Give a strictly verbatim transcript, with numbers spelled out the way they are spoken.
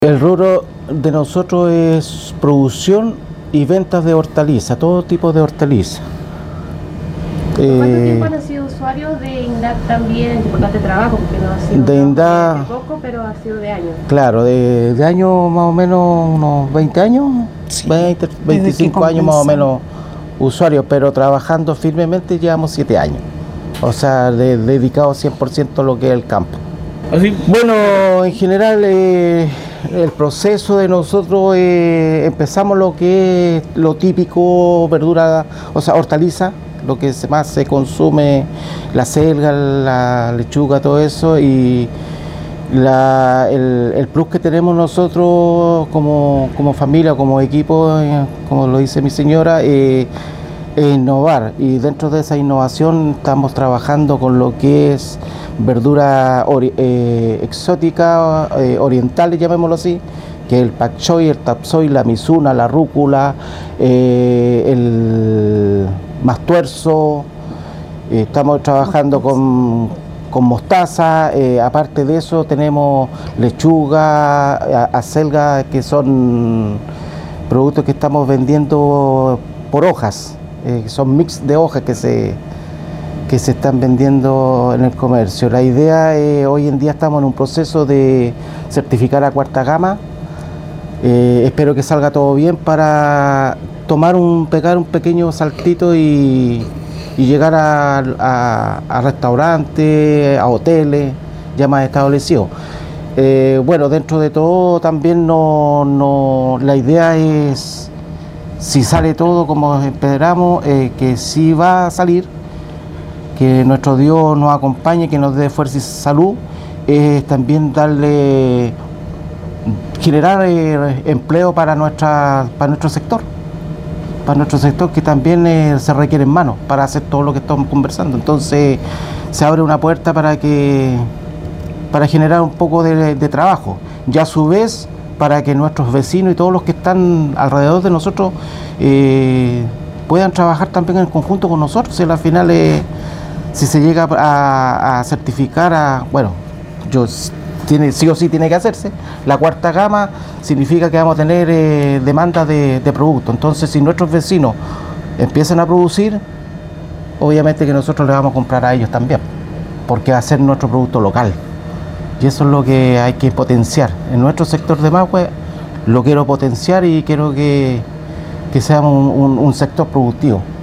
El rubro de nosotros es producción y ventas de hortalizas, todo tipo de hortalizas. ¿Cuánto eh, tiempo han sido usuarios de INDAP también? Es importante trabajo, porque no ha sido de INDAP, de poco, pero ha sido de años. Claro, de, de años más o menos unos veinte años, sí, veinte, veinticinco años más o menos usuarios, pero trabajando firmemente llevamos siete años. O sea, de, dedicado cien por ciento a lo que es el campo. ¿Así? Bueno, en general eh, el proceso de nosotros eh, empezamos lo que es lo típico, verdura, o sea, hortaliza, lo que más se consume, la selga, la lechuga, todo eso, y la, el, el plus que tenemos nosotros como, como familia, como equipo, eh, como lo dice mi señora, eh, es innovar, y dentro de esa innovación estamos trabajando con lo que es verdura ori eh, exótica, eh, orientales, llamémoslo así, que es el pak choi, el tap soy, la mizuna, la rúcula, eh, el mastuerzo. Eh, estamos trabajando con, con mostaza, eh, aparte de eso tenemos lechuga, acelga, que son productos que estamos vendiendo por hojas, eh, son mix de hojas que se que se están vendiendo en el comercio. La idea es, hoy en día estamos en un proceso de certificar a cuarta gama. Eh, espero que salga todo bien para tomar un, pegar un pequeño saltito y, y llegar a, a, a restaurantes, a hoteles ya más establecidos. Eh, bueno, dentro de todo también no, no, la idea es, si sale todo como esperamos, eh, que sí va a salir, que nuestro Dios nos acompañe, que nos dé fuerza y salud, es también darle, generar eh, empleo para, nuestra, para nuestro sector, para nuestro sector que también eh, se requieren manos para hacer todo lo que estamos conversando. Entonces se abre una puerta para, que, para generar un poco de, de trabajo, y a su vez para que nuestros vecinos y todos los que están alrededor de nosotros eh, puedan trabajar también en conjunto con nosotros. Y al final eh, si se llega a, a certificar, a, bueno, yo, tiene, sí o sí tiene que hacerse, la cuarta gama significa que vamos a tener eh, demanda de, de productos. Entonces, si nuestros vecinos empiezan a producir, obviamente que nosotros les vamos a comprar a ellos también, porque va a ser nuestro producto local. Y eso es lo que hay que potenciar. En nuestro sector de Mahue lo quiero potenciar y quiero que, que seamos un, un, un sector productivo.